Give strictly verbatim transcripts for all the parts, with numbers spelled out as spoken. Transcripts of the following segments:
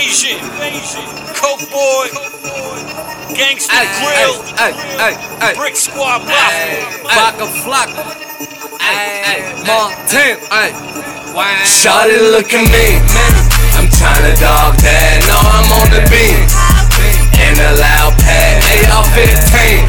Invasion, Coke Boy, Gangsta Ay, Grill, ay, ay, ay, Brick Squad ay, Mafia, Baka Flocka, ay, ay, Montana, ay. Shawty, look at me, I'm tryna dog that. No, I'm on the beat, in a loud pad, A R fifteen.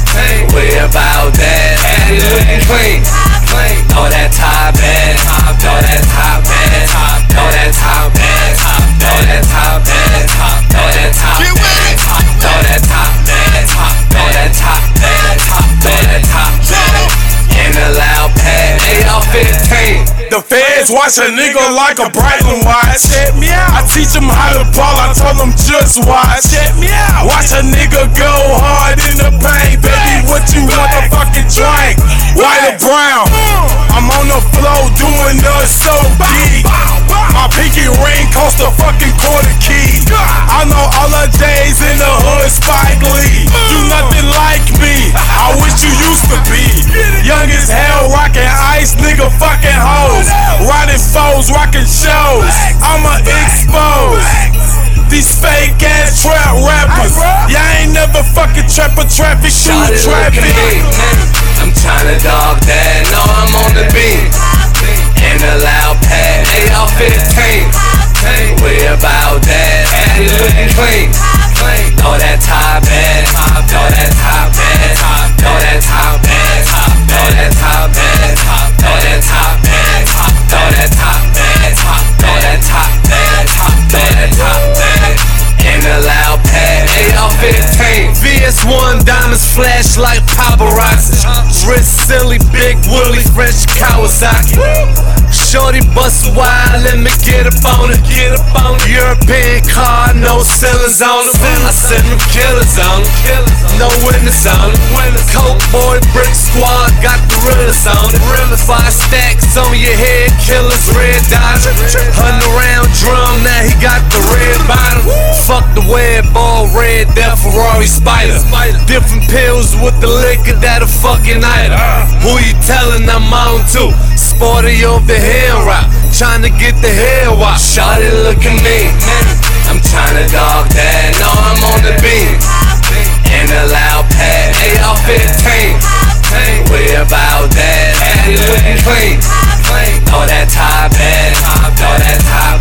We about that, and it looking clean. Throw that top bag, throw that top bag, throw that top bag, throw that top bag, throw that top bag, throw that top bag, throw that top bag, throw that top bag. In a loud pad, A R fifteen. The feds watch a nigga like a Breitling watch. Check me out. I teach them how to ball, I told them just watch. Check me out. Watch a nigga go hard in the paint. Baby, what you want to fucking drink? White or brown? I'm on the floor doing the so deep. My pinky ring cost a fucking quarter key. I know all the J's in the hood, Spike Lee. You nothing like me, I wish you used to be. Young as hell, rockin' ice, nigga fucking hoes. Riding foes, rockin' shows, I'ma expose these fake ass trap rappers. Y'all ain't never fucking trap a traffic, shoot traffic. I'm tryna dog that, no, I'm on the beat, in a loud pad, A R fifteen. We about that, and it looking clean. Throw that top bag, throw that top bag, throw that top bag, throw that top bag, throw that top bag, throw that top bag, throw that top bag, throw that top bag. In a loud pad, A R fifteen. V S one diamonds flash like paparazzi. Wrist silly, big woolly, French Kawasaki. Shorty bust wide, let me get up on it. Get up on it. European car, no ceilings on it. I send them killers on it. No witness on it. Coke Boy, Brick Squad, got the realest on it. Five stacks on your head, killers, red dots. Hundred round drum, now he got the red bottom. Fuck the web ball, red, that Ferrari Spider. Different pills with the liquor, that a fucking item. Who you telling I'm on to? Sporty over here, rock, tryna get the hair washed. Shawty, look at me, I'm tryna dog that. No, I'm on the beat, in a loud pad, A R fifteen. We about that, and it looking clean. Throw that top bag, throw that top